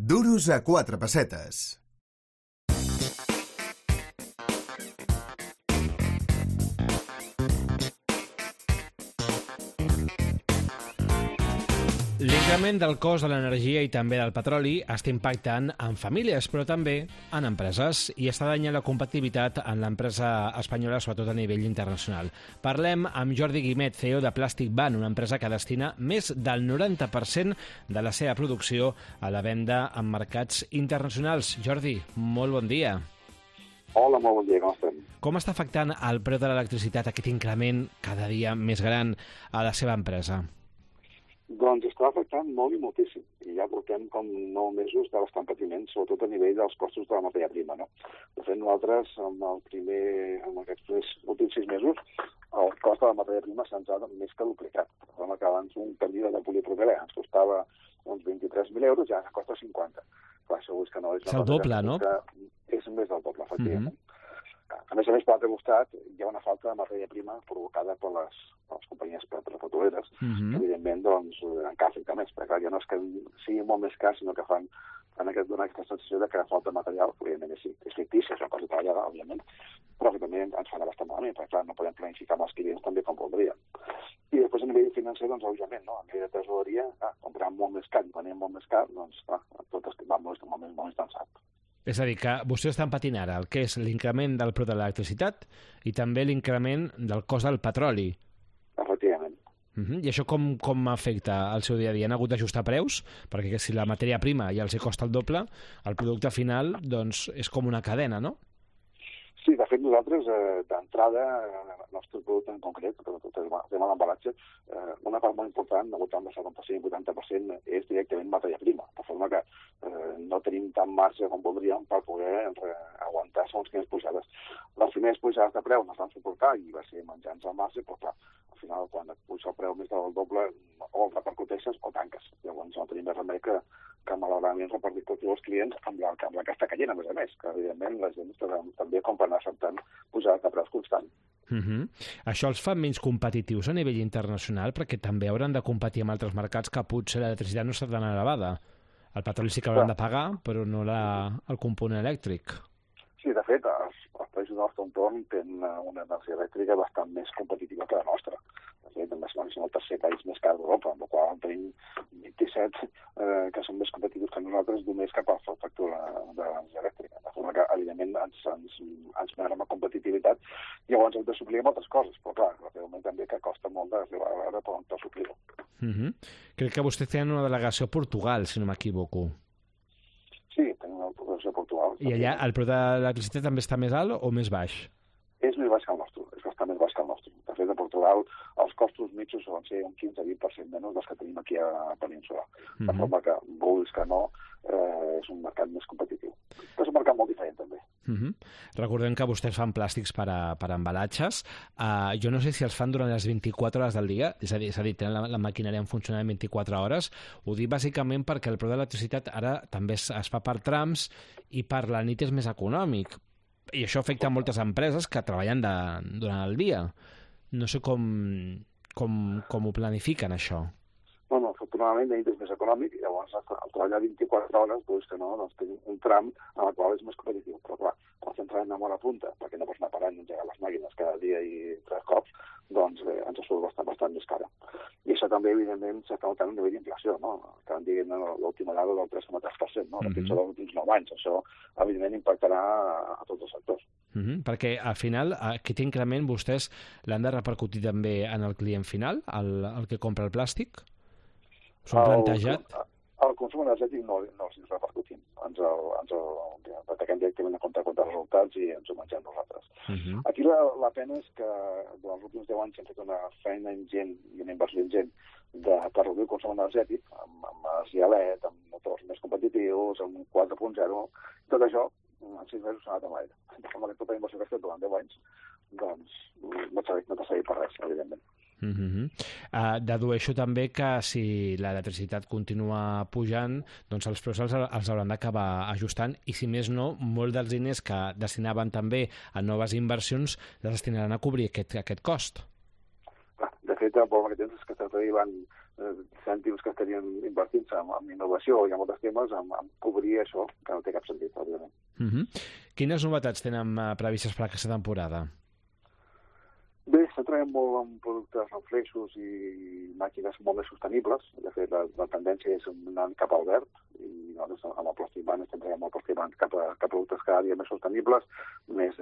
Duros a 4 pessetes. L'increment del cost de l'energia i també del petroli està impactant en famílies, però també en empreses, i està danyant la competitivitat en l'empresa espanyola, sobretot a nivell internacional. Parlem amb Jordi Guimet, CEO de Plastic Van, una empresa que destina més del 90% de la seva producció a la venda en mercats internacionals. Jordi, molt bon dia. Hola, molt bon dia, com estem? Com està afectant el preu de l'electricitat aquest increment cada dia més gran a la seva empresa? Doncs està afectant molt i moltíssim. I ja portem com 9 mesos de bastant patiment, sobretot a nivell dels costos de la matèria prima. No? De fet, nosaltres, en aquests últims 6 mesos, el cost de la matèria prima se'ns ha més que duplicat. Vam acabar abans un camí de polipropilè. Ens costava uns 23.000 euros i ara costa 50. Clar, això és que no és... És el doble, no? És més del doble, efectivament. A més, per l'altre costat, hi ha una falta de matèria prima provocada per les companyies petrolieres, que evidentment encara afecta més, perquè ja no és que sigui molt més car, sinó que donar aquesta sensació de que falta material, que evidentment és fictici, és una cosa treballada, òbviament, però que també ens fa bastant malament, perquè clar, no podem planificar amb els clients també com voldríem. I després a nivell financer, doncs, òbviament, no? A nivell de tresoreria, comprant molt més car i venint molt més car, doncs, tot va molt més tensat. És a dir, que vostès estan patint ara el que és l'increment del preu de l'electricitat i també l'increment del cost del petroli. Efectivament. I això com afecta el seu dia a dia? Han hagut d'ajustar preus? Perquè si la matèria prima ja els costa el doble, el producte final doncs, és com una cadena, no? Sí, de fet, nosaltres, d'entrada, el nostre producte en concret, tot el tema de l'embalatge, una part molt important, al voltant del 75-80%, és directament matèria prima, de forma que no tenim tant marge com voldríem per poder aguantar segons quines pujades. Les primeres pujades de preu no es van suportar i va ser menjant-se el marge, però clar, al final, quan et puja el preu més del doble, o el repercuteixes o tanques. Llavors no tenim més remei que malauradament repartir tots els clients amb la que està caient, a més, que evidentment la gent també com per anar acceptant pujades de preus constant. Això els fa menys competitius a nivell internacional, perquè també hauran de competir amb altres mercats que potser l'electricitat no està tan elevada. El petroli sí que hauran de pagar, però no el component elèctric. Sí, de fet, els països del nostre entorn tenen una energia elèctrica bastant més competitiva que la nostra. De fet, som el tercer país més car d'Europa, amb el qual tenim 27 que són més competitius que nosaltres només cap a la factura de l'energia elèctrica. De forma que, evidentment, ens mena amb competitivitat i llavors hem de suplir amb altres coses, però clar, realment també que costa molt d'arribar a veure per on suplir-ho. Crec que vostès tenen una delegació a Portugal, si no m'equivoco. Sí, tenim una delegació a Portugal. I allà el preu de l'electricitat també està més alt o més baix? És més baix que el nostre, és bastant més baix que el nostre. De fet, a Portugal els costos mitjos solen ser un 15-20% menys dels que tenim aquí a la península. De forma que, vulguis que no, és un mercat més competitiu. Però és un mercat molt diferent, també. Recordem que vostès fan plàstics per a embalatges. Jo no sé si els fan durant les 24 hores del dia, és a dir, tenen la maquinària en funcionament 24 hores. Ho dic bàsicament perquè el preu de l'electricitat ara també es fa per trams i per la nit és més econòmic. I això afecta moltes empreses que treballen durant el dia. No sé com ho planifiquen, això. Bueno, afortunadament, la nit és més econòmic i llavors al treballar 24 hores, doncs que no, doncs tenim un tram en el qual és més competitiu. Però clar, quan estem treballant amb hora punta, perquè no pots anar parant i engegar les màquines cada dia i 3 cops, doncs ens surt bastant més cara. I això també, evidentment, s'està notant a nivell d'inflació, no? Estaven dient l'última dada del 3,3%, no? La pitjor dels últims 9 anys. Això, evidentment, impactarà a tots els sectors. Perquè, al final, aquest increment vostès l'han de repercutir també en el client final, el que compra el plàstic? S'ho han plantejat? El consum energètic no els repercutim. Ens ataquem directament a compte de resultats i ens ho mengem nosaltres. Aquí la pena és que durant els últims 10 anys hem fet una feina ingent i una inversió ingent per reduir el consum energètic, amb energia LED, amb motors més competitius, amb 4.0, tot això en 6 mesos s'ha anat a l'aire. De forma que tota la inversió que has fet durant 10 anys doncs no t'ha servit per res, evidentment. Dedueixo també que si l'electricitat continua pujant, doncs els preus els hauran d'acabar ajustant i si més no, molts dels diners que destinaven també a noves inversions les destinaran a cobrir aquest cost. De fet, el problema que tens és que estàs derivant cèntims que estarien invertint-se en innovació i en molts temes, en cobrir això, que no té cap sentit, òbviament. Quines novetats tenen previstes per aquesta temporada? Bé, centrem molt en productes reflexos i màquines molt més sostenibles. De fet, la tendència és anar cap al verd i nosaltres amb el Plastic Band estem treballant molt Plastic Band cap a productes cada dia més sostenibles, més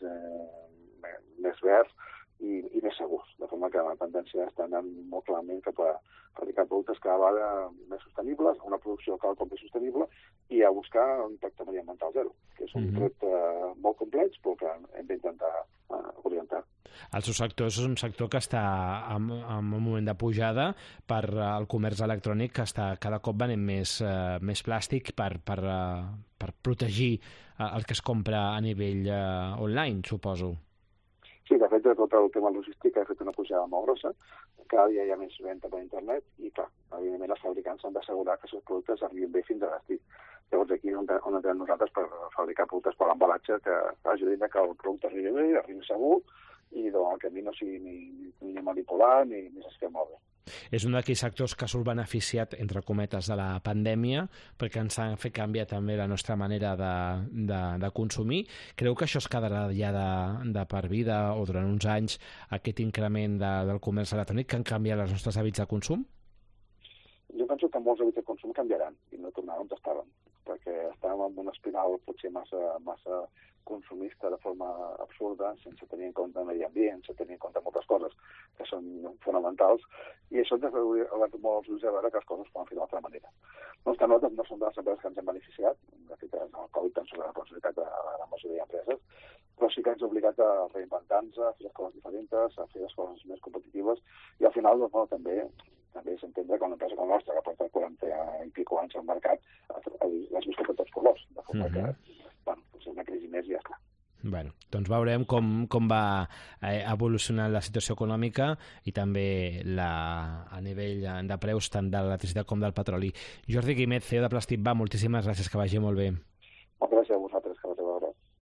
verds i més segurs. De forma que la tendència està anant molt clarament cap a fabricar productes cada vegada més sostenibles, una producció cada cop més sostenible i a buscar un impacte mediambiental zero, que és un repte molt complex però que hem d'intentar orientar. El seu sector és un sector que està en un moment de pujada per el comerç electrònic, que està cada cop venent més plàstic per protegir el que es compra a nivell online, suposo. Sí, de fet, tot el tema logístic ha fet una pujada molt grossa. Cada dia hi ha més venda per internet i, clar, evidentment els fabricants s'han d'assegurar que els seus productes arribin bé fins a destí. Llavors aquí és on entrem nosaltres per fabricar productes per l'embalatge que ajudin que el producte arribi bé, arribi segur i el camí no sigui ni manipulat ni s'estigui molt bé. És un d'aquells sectors que surt beneficiat, entre cometes, de la pandèmia, perquè ens han fet canviar també la nostra manera de consumir. Creu que això es quedarà ja de per vida o durant uns anys, aquest increment del comerç electrònic que han canviat els nostres hàbits de consum? Jo penso que molts hàbits de consum canviaran i no tornaran on estaven, perquè estàvem en una espiral potser massa consumista de forma absurda, sense tenir en compte el medi ambient, sense tenir en compte moltes coses que són fonamentals, i això ens ha obert molt els ulls a veure que les coses poden fer d'altra manera. No obstant, nosaltres no som de les empreses que ens hem beneficiat, de fet, el Covid ens ha la responsabilitat de la majoria d'empreses, però sí que ens ha obligat a reinventar-nos, a fer les coses diferents, a fer les coses més competitives, i al final, doncs, també és entendre que una empresa com la nostra, que porta 40 i pico anys al mercat, les vist com tots colors, de forma que potser una crisi més i ja està. Bueno, doncs veurem com va evolucionant la situació econòmica i també a nivell de preus tant de l'electricitat com del petroli. Jordi Guimet, CEO de Plastic Band, moltíssimes gràcies, que vagi molt bé. Moltes gràcies a vosaltres.